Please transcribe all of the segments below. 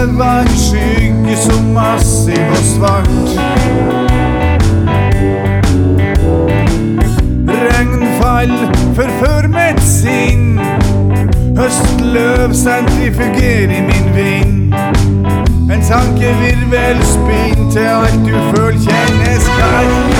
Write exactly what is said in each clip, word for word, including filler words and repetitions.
var en skygge så massiv og svart. Regnfall forfør mitt sinn, høstløv sentrifugerer i min vind. En tankevirvel spinn til alt du føl kjennes kaldt.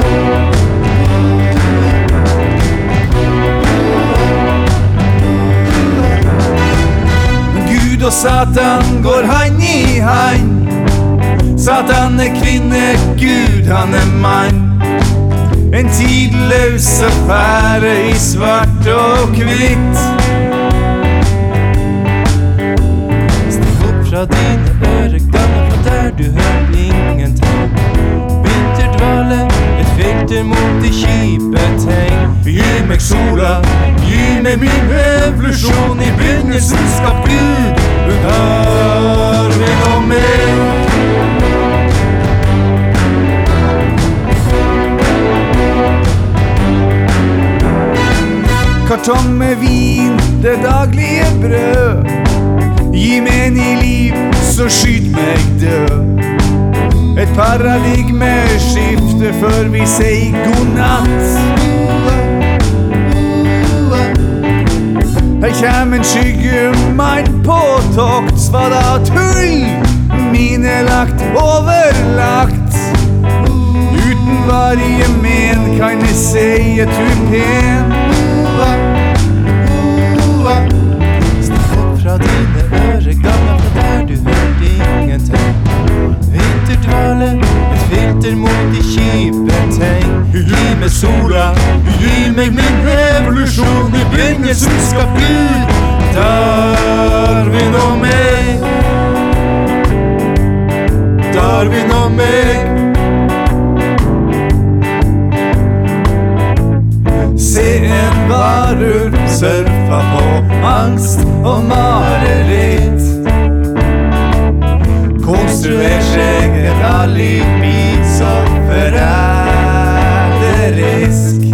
Gud og Satan går hand i hand. Satan er kvinne, Gud han er mann. En tidløs affære i svart og kvitt. Stikk opp fra dine øregane, fra der du hører ingenting. Vinterdvale, et filter mot de kjipe tegn. Gi meg sola, gi meg min evolusjon. I begynnelsen skap Gud, hun har vi nå med. Kartong med vin, det daglige brød. Gi meg i liv, så skyt meg død. Et paradigmeskifte før vi sier god natt. Her kjem en skyggemann på tokt. Svada tull, mine lagt overlagt. Uten varje men kan jeg si at du er pen. Stikk opp fra dine øreganger, fra der du hørte ingenting. Vinterdvale, et filter mot de kjipe tegn. Gi meg sola, gi meg min evolusjon. I begynnelsen skap Gud, der vi nå meg. Der vi nå meg. Se en varulv surfa på angst og mareritt. Konstruer seg et alibi så forræderisk.